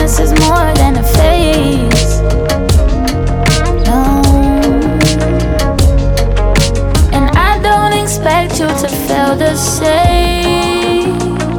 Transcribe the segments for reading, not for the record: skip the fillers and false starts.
this is more than a phase. No. And I don't expect you to feel the same.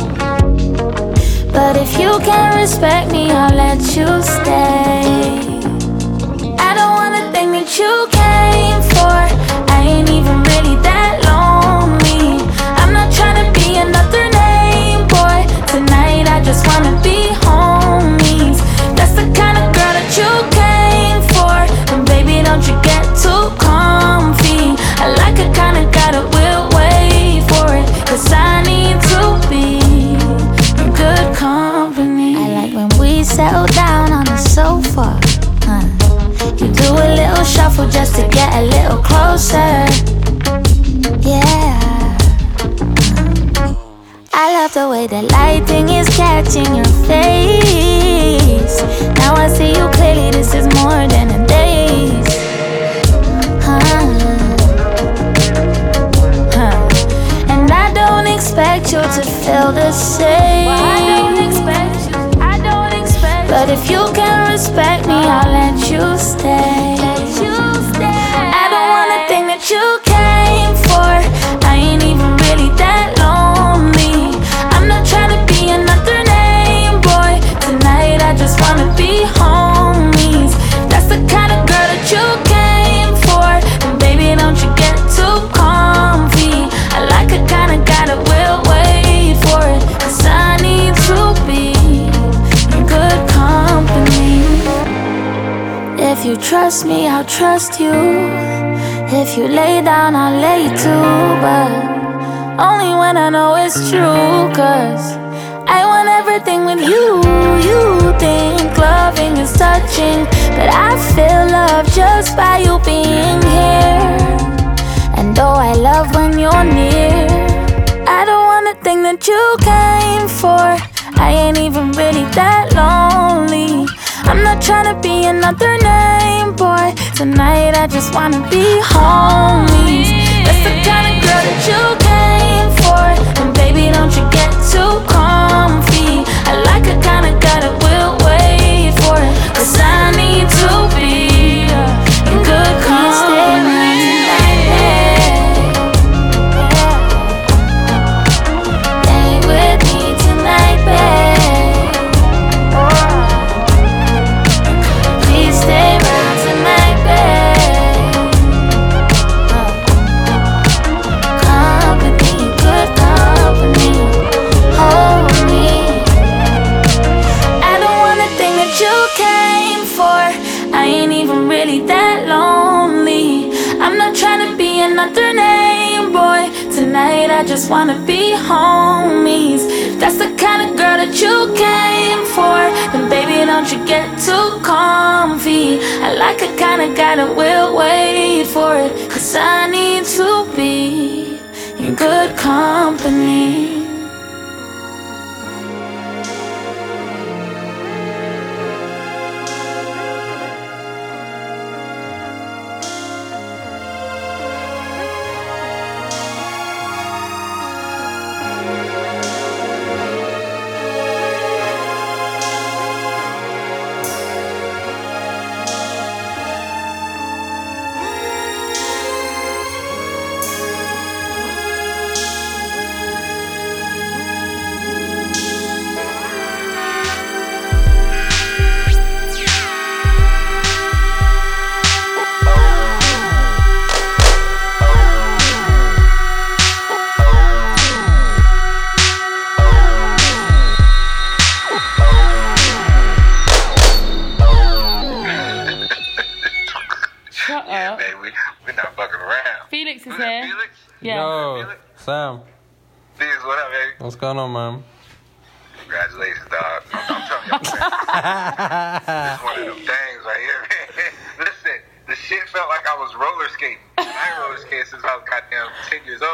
But if you can't respect me, I'll let you stay. I don't want the thing that you came for. I ain't even really that lonely. I'm not trying to be another name, boy. Tonight I just wanna be homies. That's the kind of girl that you came for. And baby, don't you get too comfy. I like a kind of guy that will wait for it, 'cause I need to be in good company. I like when we settle down on the sofa. You do a little shuffle just to get a little closer. Yeah. I love the way the lighting is catching your face. Now I see you clearly, this is more than a daze. And I don't expect you to feel the same. Well, I don't expect you. But if you can't respect me, I'll let you stay. I don't want the thing that you came for. I ain't even really that lonely. I'm not trying to be another name, boy. Tonight I just wanna be homies. That's the kind of girl that you came for. And baby, don't you get too comfy. I like a kind of guy that will wait for it, 'cause I need to be in good company. If you trust me, I'll trust you. If you lay down, I'll lay too. But only when I know it's true, 'cause I want everything with you. You think loving is touching, but I feel love just by you being here. And though I love when you're near, I don't want the thing that you came for. I ain't even really that lonely. I'm not trying to be another name, boy. Tonight I just wanna be homies. That's the kind of girl that you came for. And baby, don't you get too comfy. I like a kind of guy that will wait for it, 'cause I need to be in good company. Stay with me tonight, babe. Please stay around tonight, babe. Company, good company. Hold me. I don't want the thing that you came for. I ain't even really that lonely. I'm not trying to be another name, boy. Tonight I just wanna be homies. If that's the kind of girl that you came for, then baby, don't you get too comfy. I like a kind of guy that will wait for it, 'cause I need to be in good company. Shut Yeah, up. man, we're not fucking around. Felix is Who's that, here. Felix? Yeah. Yo, Felix? Sam, Felix, what up, baby? what's going on, man? Congratulations, dog. I'm telling y'all, man. It's one of them things right here, man. Listen, the shit felt like I was roller skating.